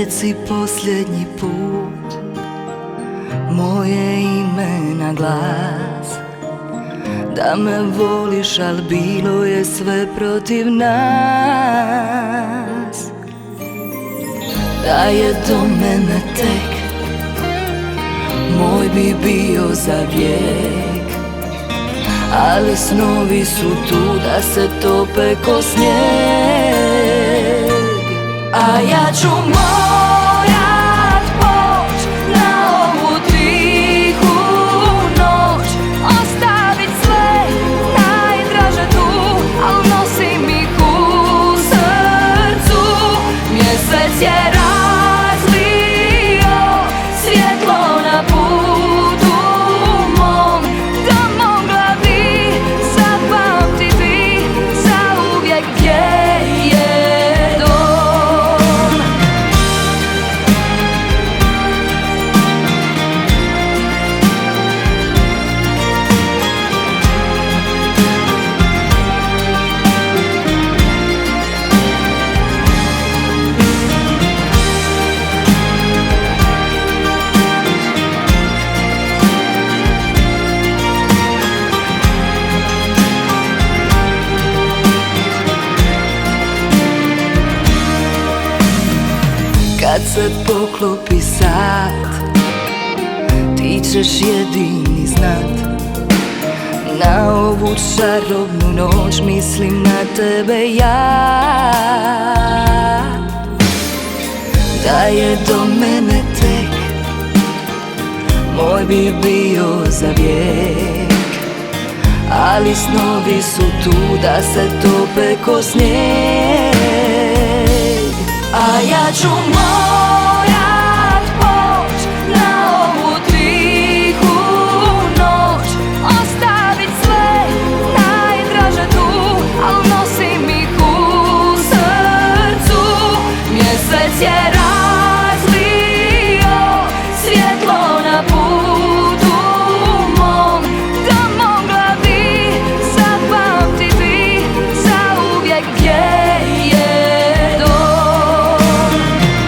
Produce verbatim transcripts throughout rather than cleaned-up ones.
reci posljednji put moje ime na glas, da me voliš, al bilo je sve protiv nas. Da je do mene tek, moj bi bio za vijek, ali snovi su tu da se tope ko snijeg. A ja ću morat poć na ovu tihu noć, ostavit sve najdraže tu, al nosim ih u srcu. Mjesec je razlio svjetlo na putu mom, da mogla bi zapamtiti zauvijek gdje je dom. Kad se poklopi sat, ti ćeš jedini znat. Na ovu čarobnu noć mislim na tebe ja. Da je do mene tek, moj bi bio za vijek, ali snovi su tu da se tope ko snijeg. A ja ću morat poć na ovu tihu noć, ostavit sve najdraže tu, al nosim ih u srcu. Mjesec je razlio svjetlo na putu mom, da mogla bi zapamtiti zauvijek gdje je dom.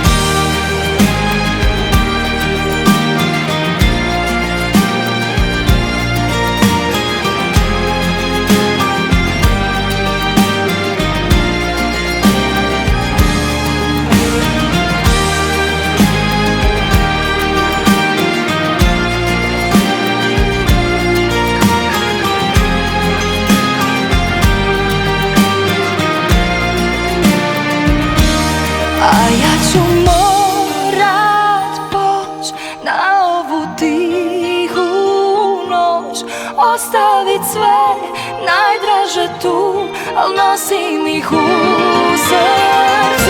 A ja ću morat poć na ovu tihu noć, ostavit sve najdraže tu, al nosim ih u srcu.